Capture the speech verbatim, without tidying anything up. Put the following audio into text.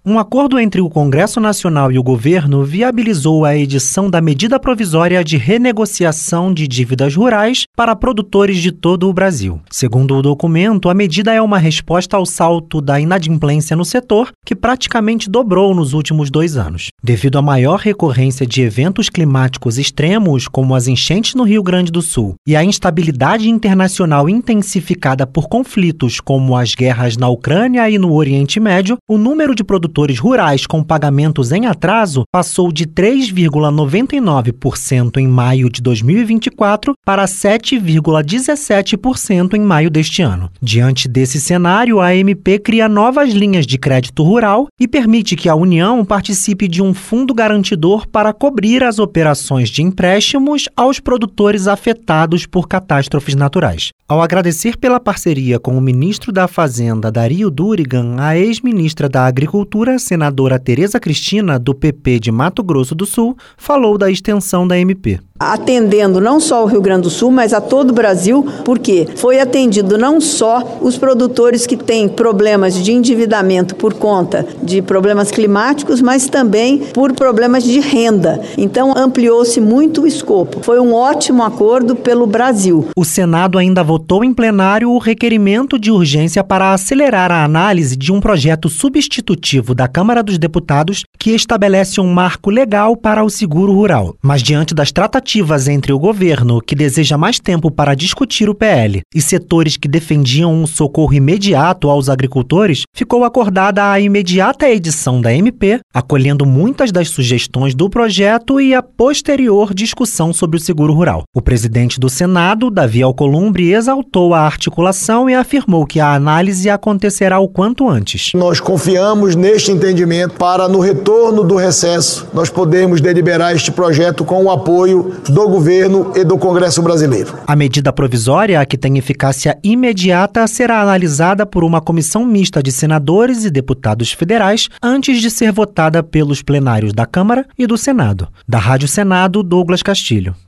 Um acordo entre o Congresso Nacional e o governo viabilizou a edição da medida provisória de renegociação de dívidas rurais para produtores de todo o Brasil. Segundo o documento, a medida é uma resposta ao salto da inadimplência no setor, que praticamente dobrou nos últimos dois anos. Devido à maior recorrência de eventos climáticos extremos, como as enchentes no Rio Grande do Sul, e a instabilidade internacional intensificada por conflitos como as guerras na Ucrânia e no Oriente Médio, o número de produtores rurais com pagamentos em atraso passou de três vírgula noventa e nove por cento em maio de dois mil e vinte e quatro para sete vírgula dezessete por cento em maio deste ano. Diante desse cenário, a M P cria novas linhas de crédito rural e permite que a União participe de um fundo garantidor para cobrir as operações de empréstimos aos produtores afetados por catástrofes naturais. Ao agradecer pela parceria com o ministro da Fazenda, Dario Durigan, a ex-ministra da Agricultura, senadora Tereza Cristina, do P P de Mato Grosso do Sul, falou da extensão da M P. Atendendo não só o Rio Grande do Sul, mas a todo o Brasil, porque foi atendido não só os produtores que têm problemas de endividamento por conta de problemas climáticos, mas também por problemas de renda. Então, ampliou-se muito o escopo. Foi um ótimo acordo pelo Brasil. O Senado ainda votou em plenário o requerimento de urgência para acelerar a análise de um projeto substitutivo da Câmara dos Deputados que estabelece um marco legal para o seguro rural. Mas diante das tratativas entre o governo, que deseja mais tempo para discutir o P L, e setores que defendiam um socorro imediato aos agricultores, ficou acordada a imediata edição da M P, acolhendo muitas das sugestões do projeto e a posterior discussão sobre o seguro rural. O presidente do Senado, Davi Alcolumbre, exaltou a articulação e afirmou que a análise acontecerá o quanto antes. Nós confiamos neste entendimento para, no retorno do recesso, nós podermos deliberar este projeto com o apoio do governo e do Congresso brasileiro. A medida provisória, que tem eficácia imediata, será analisada por uma comissão mista de senadores e deputados federais antes de ser votada pelos plenários da Câmara e do Senado. Da Rádio Senado, Douglas Castilho.